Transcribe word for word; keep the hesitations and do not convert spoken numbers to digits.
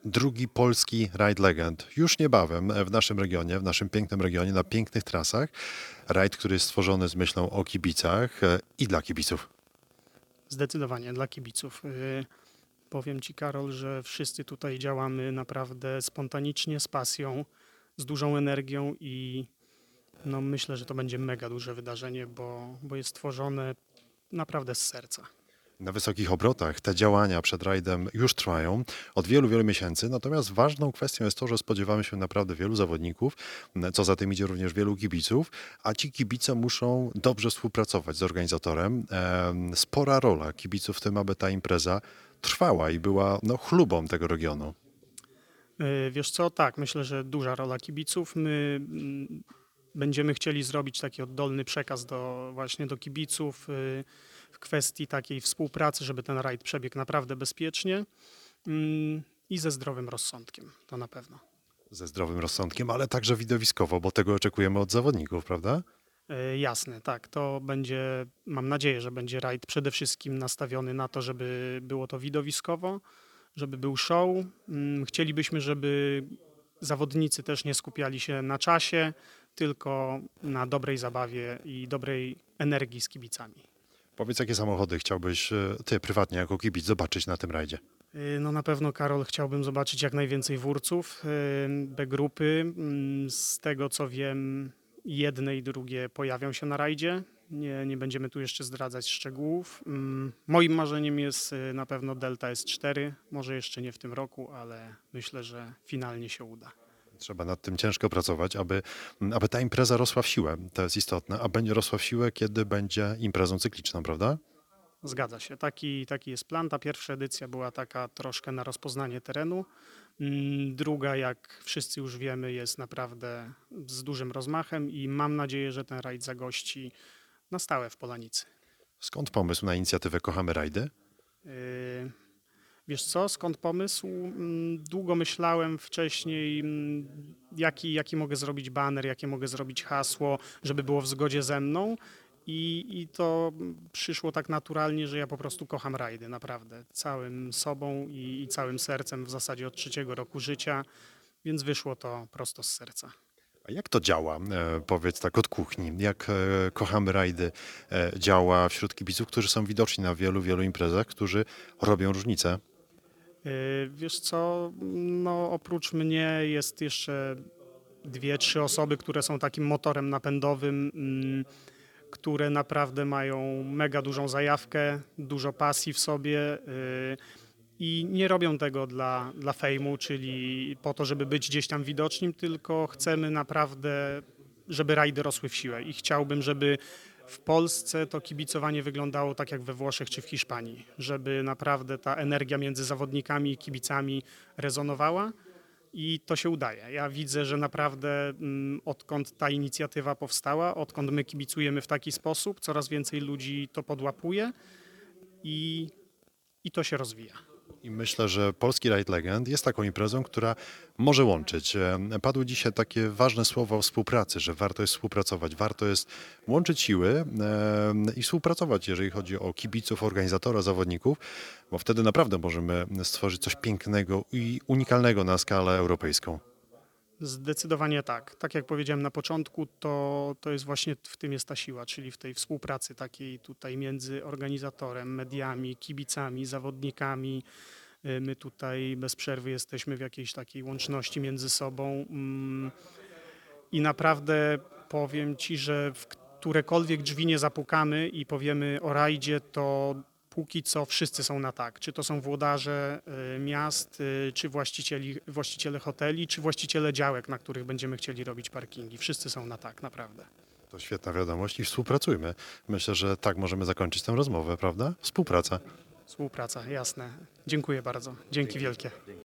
Drugi polski Ride Legend. Już niebawem w naszym regionie, w naszym pięknym regionie, na pięknych trasach. Rajd, który jest stworzony z myślą o kibicach e, i dla kibiców. Zdecydowanie dla kibiców. Y, Powiem Ci, Karol, że wszyscy tutaj działamy naprawdę spontanicznie, z pasją, z dużą energią i no myślę, że to będzie mega duże wydarzenie, bo, bo jest stworzone naprawdę z serca. Na wysokich obrotach te działania przed rajdem już trwają od wielu, wielu miesięcy, natomiast ważną kwestią jest to, że spodziewamy się naprawdę wielu zawodników, co za tym idzie również wielu kibiców, a ci kibice muszą dobrze współpracować z organizatorem. Em, Spora rola kibiców w tym, aby ta impreza trwała i była no, chlubą tego regionu. Y, Wiesz co, tak, myślę, że duża rola kibiców. My mm, będziemy chcieli zrobić taki oddolny przekaz do, właśnie do kibiców y, w kwestii takiej współpracy, żeby ten rajd przebiegł naprawdę bezpiecznie mm, i ze zdrowym rozsądkiem, to na pewno. Ze zdrowym rozsądkiem, ale także widowiskowo, bo tego oczekujemy od zawodników, prawda? E, Jasne, tak. To będzie, mam nadzieję, że będzie rajd przede wszystkim nastawiony na to, żeby było to widowiskowo, żeby był show. Mm, Chcielibyśmy, żeby zawodnicy też nie skupiali się na czasie, tylko na dobrej zabawie i dobrej energii z kibicami. Powiedz, jakie samochody chciałbyś e, ty prywatnie jako kibic zobaczyć na tym rajdzie? Y, No na pewno, Karol, chciałbym zobaczyć jak najwięcej wórców y, B grupy. Mm, Z tego co wiem, jedne i drugie pojawią się na rajdzie. Nie, nie będziemy tu jeszcze zdradzać szczegółów. Mm, Moim marzeniem jest y, na pewno Delta S cztery. Może jeszcze nie w tym roku, ale myślę, że finalnie się uda. Trzeba nad tym ciężko pracować, aby, aby ta impreza rosła w siłę. To jest istotne, a będzie rosła w siłę, kiedy będzie imprezą cykliczną, prawda? Zgadza się. Taki, taki jest plan. Ta pierwsza edycja była taka troszkę na rozpoznanie terenu. Mm, Druga, jak wszyscy już wiemy, jest naprawdę z dużym rozmachem i mam nadzieję, że ten rajd zagości na stałe w Polanicy. Skąd pomysł na inicjatywę Kochamy Rajdy? Yy, Wiesz co, skąd pomysł? Mm, Długo myślałem wcześniej, mm, jaki, jaki mogę zrobić baner, jakie mogę zrobić hasło, żeby było w zgodzie ze mną. I, I to przyszło tak naturalnie, że ja po prostu kocham rajdy, naprawdę. Całym sobą i, i całym sercem w zasadzie od trzeciego roku życia, więc wyszło to prosto z serca. A jak to działa? E, powiedz tak od kuchni. Jak e, Kochamy Rajdy e, działa wśród kibiców, którzy są widoczni na wielu, wielu imprezach, którzy robią różnicę? Yy, Wiesz co, no oprócz mnie jest jeszcze dwie, trzy osoby, które są takim motorem napędowym, mm, które naprawdę mają mega dużą zajawkę, dużo pasji w sobie yy, i nie robią tego dla, dla fejmu, czyli po to, żeby być gdzieś tam widocznym, tylko chcemy naprawdę, żeby rajdy rosły w siłę i chciałbym, żeby w Polsce to kibicowanie wyglądało tak jak we Włoszech czy w Hiszpanii, żeby naprawdę ta energia między zawodnikami i kibicami rezonowała. I to się udaje. Ja widzę, że naprawdę mm, odkąd ta inicjatywa powstała, odkąd my kibicujemy w taki sposób, coraz więcej ludzi to podłapuje i, i to się rozwija. I myślę, że Polski Ride Legend jest taką imprezą, która może łączyć. E, Padły dzisiaj takie ważne słowa o współpracy, że warto jest współpracować, warto jest łączyć siły e, i współpracować, jeżeli chodzi o kibiców, organizatora, zawodników, bo wtedy naprawdę możemy stworzyć coś pięknego i unikalnego na skalę europejską. Zdecydowanie tak. Tak jak powiedziałem na początku, to, to jest właśnie w tym jest ta siła, czyli w tej współpracy takiej tutaj między organizatorem, mediami, kibicami, zawodnikami. Y, My tutaj bez przerwy jesteśmy w jakiejś takiej łączności między sobą. Mm, I naprawdę powiem Ci, że w którekolwiek drzwi nie zapukamy i powiemy o rajdzie, to póki co wszyscy są na tak. Czy to są włodarze y, miast, y, czy właścicieli, właściciele hoteli, czy właściciele działek, na których będziemy chcieli robić parkingi. Wszyscy są na tak, naprawdę. To świetna wiadomość i współpracujmy. Myślę, że tak możemy zakończyć tę rozmowę, prawda? Współpraca. Współpraca, jasne. Dziękuję bardzo. Dzięki wielkie.